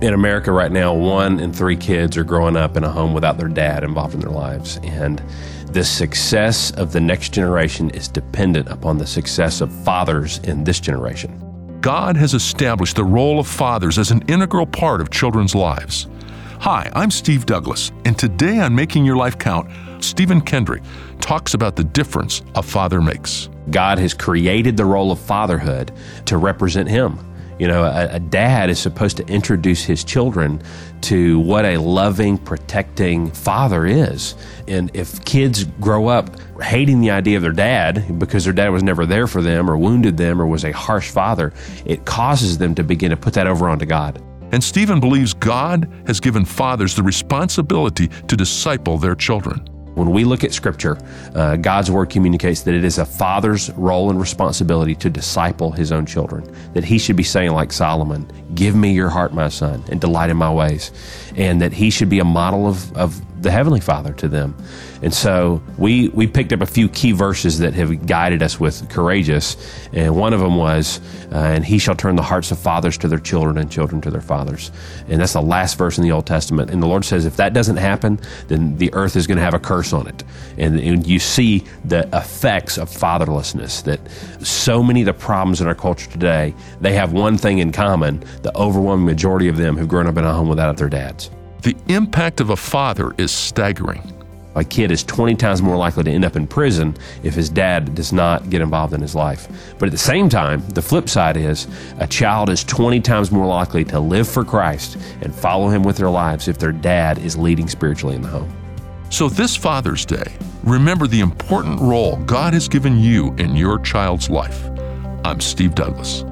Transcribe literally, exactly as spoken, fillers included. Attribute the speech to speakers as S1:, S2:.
S1: In America right now, one in three kids are growing up in a home without their dad involved in their lives. And the success of the next generation is dependent upon the success of fathers in this generation.
S2: God has established the role of fathers as an integral part of children's lives. Hi, I'm Steve Douglas, and today on Making Your Life Count, Stephen Kendrick talks about the difference a father makes.
S1: God has created the role of fatherhood to represent Him. You know, a, a dad is supposed to introduce his children to what a loving, protecting father is. And if kids grow up hating the idea of their dad because their dad was never there for them or wounded them or was a harsh father, it causes them to begin to put that over onto God.
S2: And Stephen believes God has given fathers the responsibility to disciple their children.
S1: When we look at Scripture, uh, God's Word communicates that it is a father's role and responsibility to disciple his own children, that he should be saying like Solomon, "Give me your heart, my son, and delight in my ways," and that he should be a model of, of the Heavenly Father to them. And so we we picked up a few key verses that have guided us with Courageous, and one of them was, uh, and he shall turn the hearts of fathers to their children and children to their fathers. And that's the last verse in the Old Testament. And the Lord says if that doesn't happen, then the earth is going to have a curse on it. And, and you see the effects of fatherlessness, that so many of the problems in our culture today, they have one thing in common: the overwhelming majority of them have grown up in a home without their dads.
S2: The impact of a father is staggering.
S1: A kid is twenty times more likely to end up in prison if his dad does not get involved in his life. But at the same time, the flip side is a child is twenty times more likely to live for Christ and follow Him with their lives if their dad is leading spiritually in the home.
S2: So this Father's Day, remember the important role God has given you in your child's life. I'm Steve Douglas.